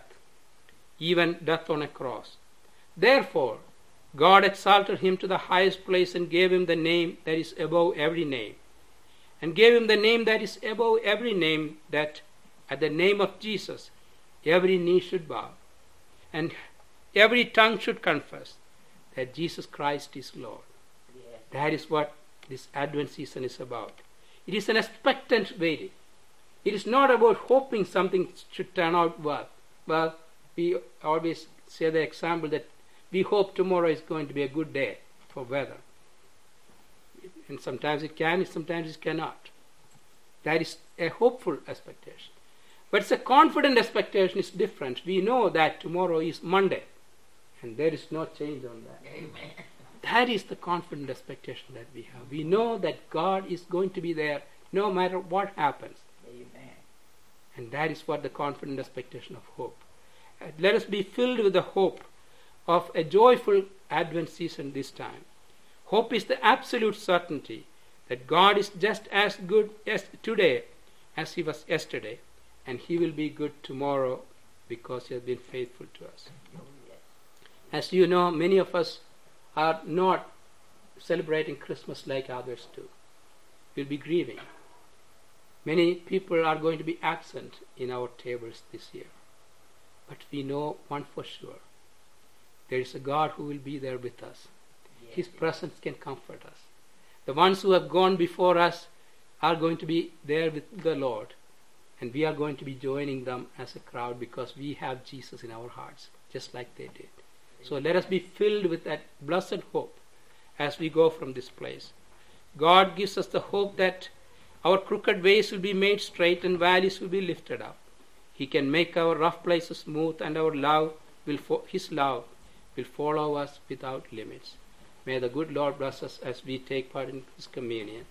even death on a cross. Therefore, God exalted him to the highest place and gave him the name that is above every name, and gave him the name that is above every name, that at the name of Jesus every knee should bow, and every tongue should confess that Jesus Christ is Lord. Yes. That is what this Advent season is about. It is an expectant waiting. It is not about hoping something should turn out well. Well, we always say the example that we hope tomorrow is going to be a good day for weather. And sometimes it can, sometimes it cannot. That is a hopeful expectation. But it's a confident expectation. It's different. We know that tomorrow is Monday, and there is no change on that. Amen. That is the confident expectation that we have. We know that God is going to be there no matter what happens. Amen. And that is what the confident expectation of hope. Uh, let us be filled with the hope of a joyful Advent season this time. Hope is the absolute certainty that God is just as good as today as he was yesterday, and he will be good tomorrow because he has been faithful to us. Oh, yes. As you know, many of us are not celebrating Christmas like others do. We'll be grieving. Many people are going to be absent in our tables this year. But we know one for sure. There is a God who will be there with us. His presence can comfort us. The ones who have gone before us are going to be there with the Lord, and we are going to be joining them as a crowd because we have Jesus in our hearts, just like they did. So let us be filled with that blessed hope as we go from this place. God gives us the hope that our crooked ways will be made straight and valleys will be lifted up. He can make our rough places smooth, and our love will fo- His love will follow us without limits. May the good Lord bless us as we take part in His communion.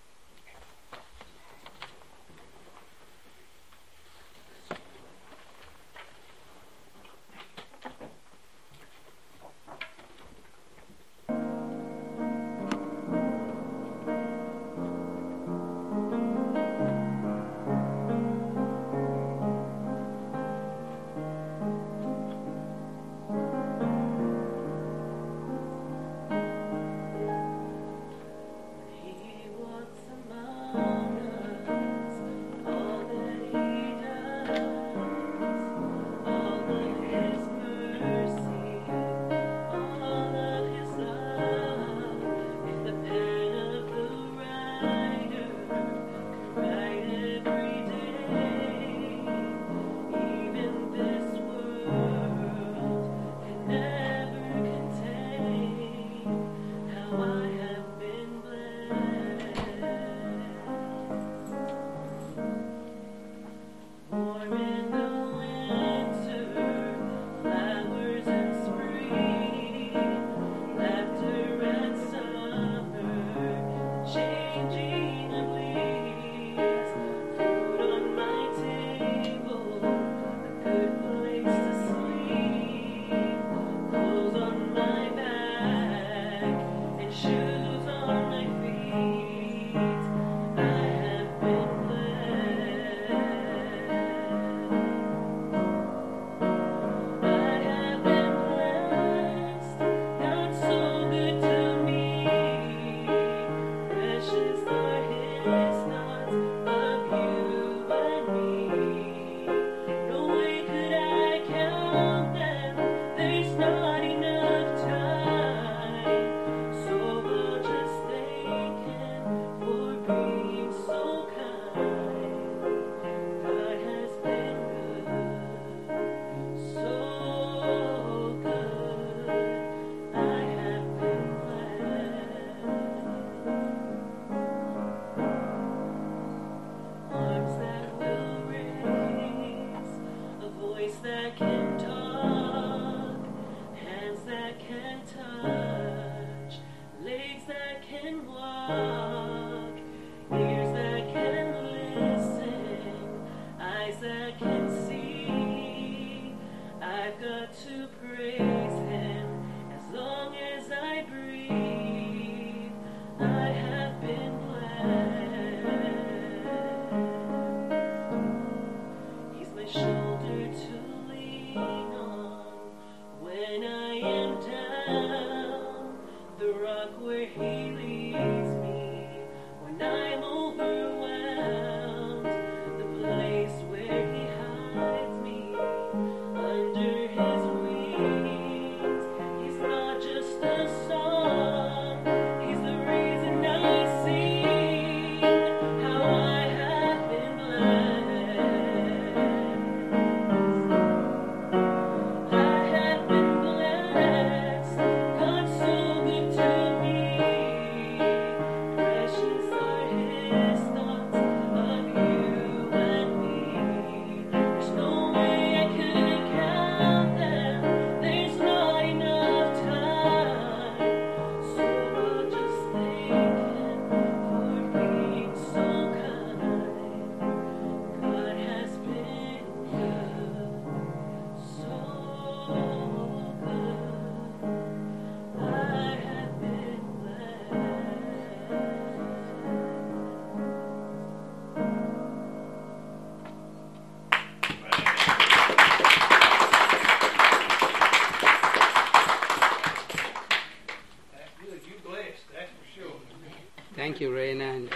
Thank you, Raina. And,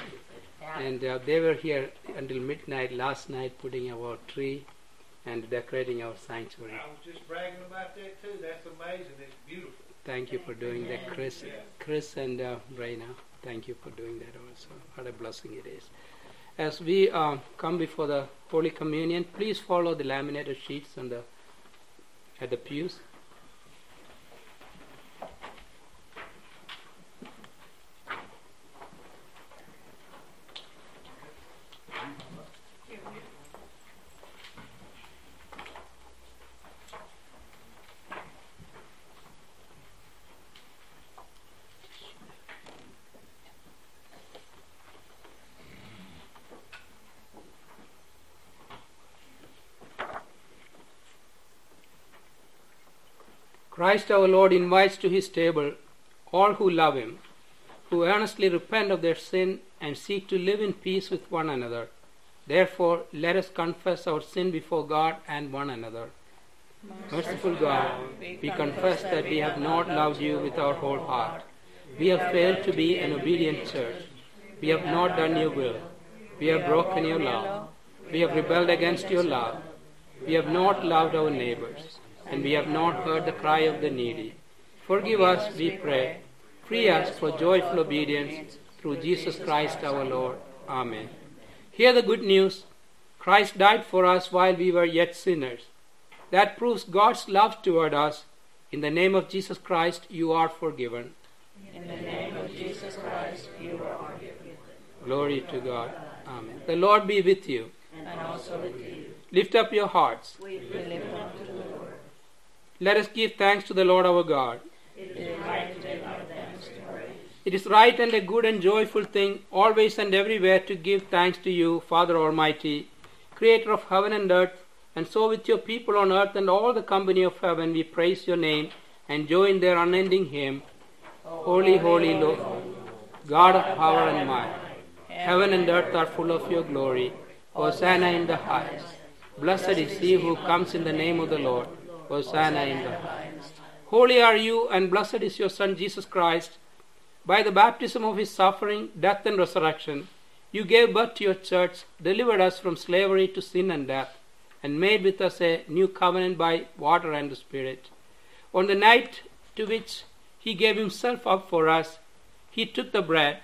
and uh, they were here until midnight last night putting our tree and decorating our sanctuary. I was just bragging about that too. That's amazing. It's beautiful. Thank you for doing that, Chris, Chris and uh, Raina. Thank you for doing that also. What a blessing it is. As we uh, come before the Holy Communion, please follow the laminated sheets on the at the pews. Christ our Lord invites to his table all who love him, who earnestly repent of their sin and seek to live in peace with one another. Therefore, let us confess our sin before God and one another. Merciful God, we confess that we have not loved you with our whole heart. We have failed to be an obedient church. We have not done your will. We have broken your law. We have rebelled against your love. We have not loved our neighbors, and we have not heard the cry of the needy. Forgive us, we pray. Free us for joyful obedience through Jesus Christ our Lord. Amen. Hear the good news. Christ died for us while we were yet sinners. That proves God's love toward us. In the name of Jesus Christ, you are forgiven. In the name of Jesus Christ, you are forgiven. Glory to God. Amen. The Lord be with you. And also with you. Lift up your hearts. We lift up to the Lord. Let us give thanks to the Lord our God. It is right to give our thanks to praise. It is right and a good and joyful thing, always and everywhere, to give thanks to you, Father Almighty, Creator of heaven and earth. And so with your people on earth and all the company of heaven, we praise your name and join their unending hymn. Holy, holy, Lord, God of power and might, heaven and earth are full of your glory. Hosanna in the highest. Blessed is he who comes in the name of the Lord. Hosanna in the highest. Holy are you, and blessed is your Son Jesus Christ. By the baptism of his suffering, death, and resurrection, you gave birth to your church, delivered us from slavery to sin and death, and made with us a new covenant by water and the Spirit. On the night to which he gave himself up for us, he took the bread,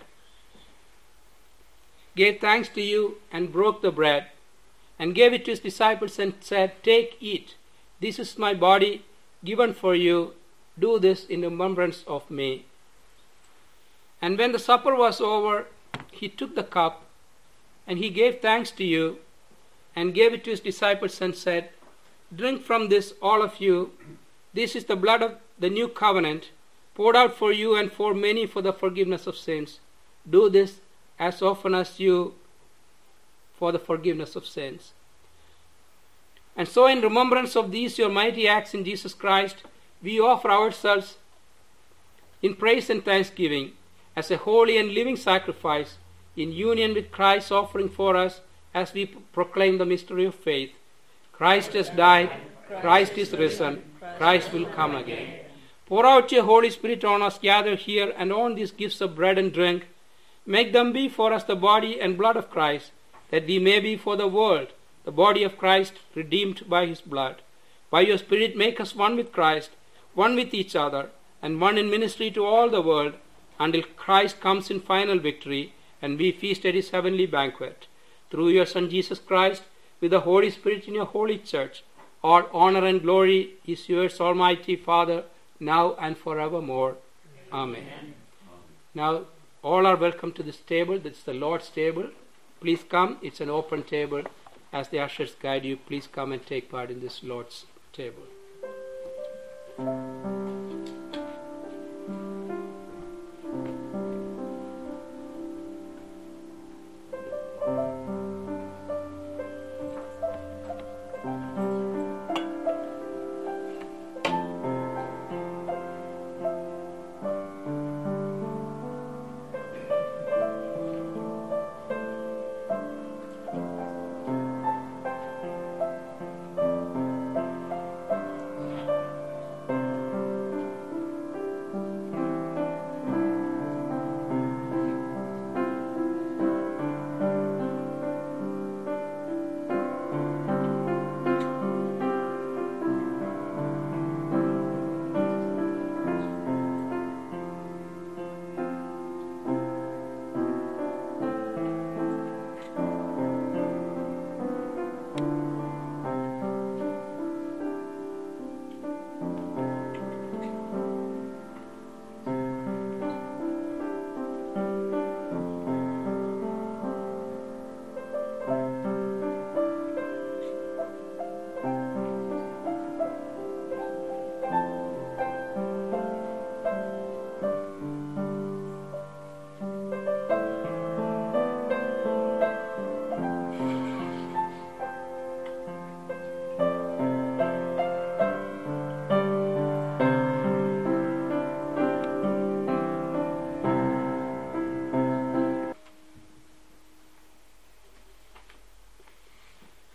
gave thanks to you, and broke the bread, and gave it to his disciples and said, "Take, eat. This is my body given for you. Do this in remembrance of me." And when the supper was over, he took the cup, and he gave thanks to you, and gave it to his disciples and said, "Drink from this, all of you. This is the blood of the new covenant, poured out for you and for many for the forgiveness of sins. Do this as often as you for the forgiveness of sins." And so in remembrance of these your mighty acts in Jesus Christ, we offer ourselves in praise and thanksgiving as a holy and living sacrifice in union with Christ's offering for us as we proclaim the mystery of faith. Christ has died, Christ is risen, Christ will come again. Pour out your Holy Spirit on us gathered here and on these gifts of bread and drink. Make them be for us the body and blood of Christ, that we may be for the world the body of Christ, redeemed by his blood. By your Spirit make us one with Christ, one with each other, and one in ministry to all the world, until Christ comes in final victory, and we feast at his heavenly banquet. Through your Son Jesus Christ, with the Holy Spirit in your holy church, all honor and glory is yours, Almighty Father, now and forevermore. Amen. Amen. Now, all are welcome to this table. This is the Lord's table. Please come. It's an open table. As the ushers guide you, please come and take part in this Lord's table.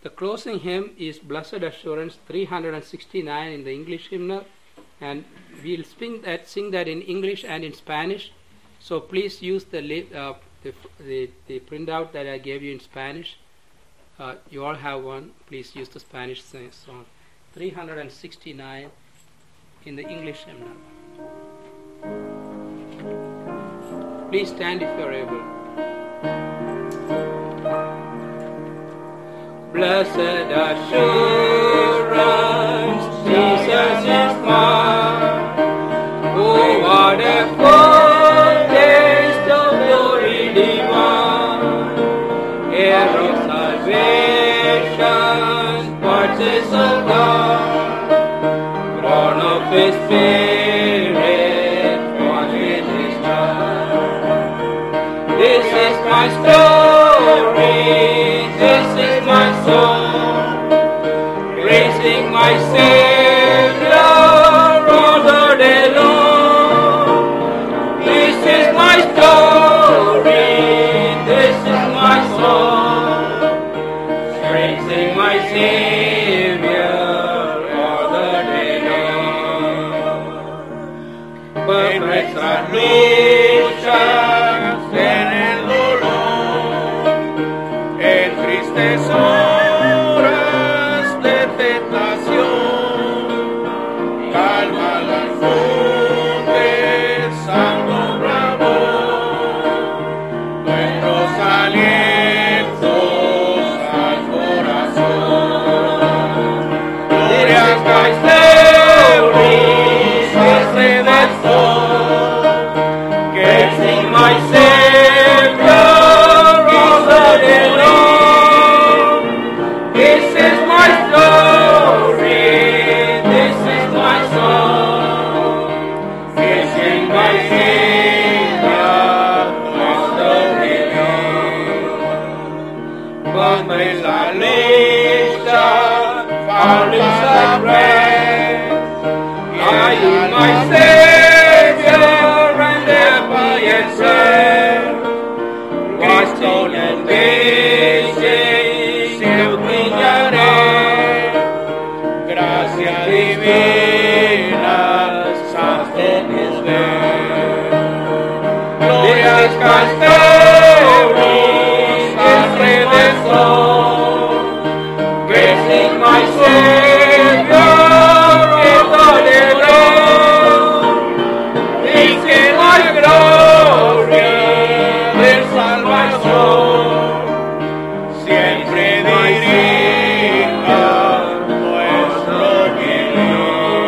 The closing hymn is Blessed Assurance three hundred sixty-nine in the English hymnal, and we'll sing that, sing that in English and in Spanish. So please use the, uh, the, the, the printout that I gave you in Spanish. Uh, you all have one. Please use the Spanish song. three hundred sixty-nine in the English hymnal. Please stand if you are able. Blessed assurance, Jesus is mine. Oh, what a foretaste of glory divine, heir of salvation, purchase of God, born of His Spirit, born in His child. This is my story, this is my song, praising my Savior all the day long. This is my story, this is my song, praising my Savior all the day long. Perfect salvation en el dolor, en tristes horas de tentación, calma las fuentes, santo clamor, nuestros alientos al corazón. Glorias Caesteris, es redentor, que sin my Savior all the day long. This is my story, this is my song, kissing my Savior all the day long. But my salvation found in the praise, I in my Savior and happy and sad, Cristo nel pece se brillare, gracia divina, santo poder. Glorias Caesteris, el Redentor, praising my Savior in the day long. This is my glory, del Salvador, siempre dirija nuestro bien.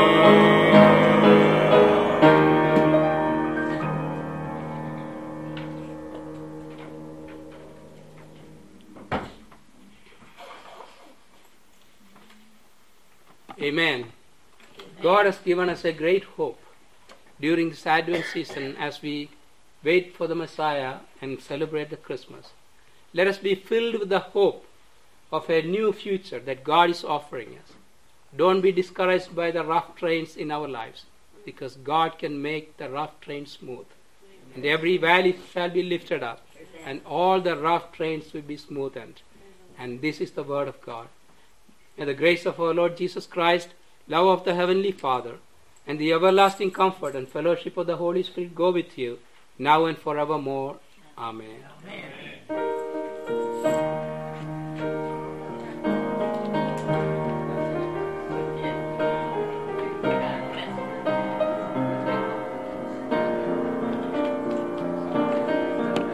Amen. God has given us a great hope during this Advent season as we wait for the Messiah and celebrate the Christmas. Let us be filled with the hope of a new future that God is offering us. Don't be discouraged by the rough trains in our lives, because God can make the rough trains smooth. And every valley shall be lifted up, and all the rough trains will be smoothened. And this is the word of God. May the grace of our Lord Jesus Christ, love of the Heavenly Father, and the everlasting comfort and fellowship of the Holy Spirit go with you, now and forevermore. Amen. Amen.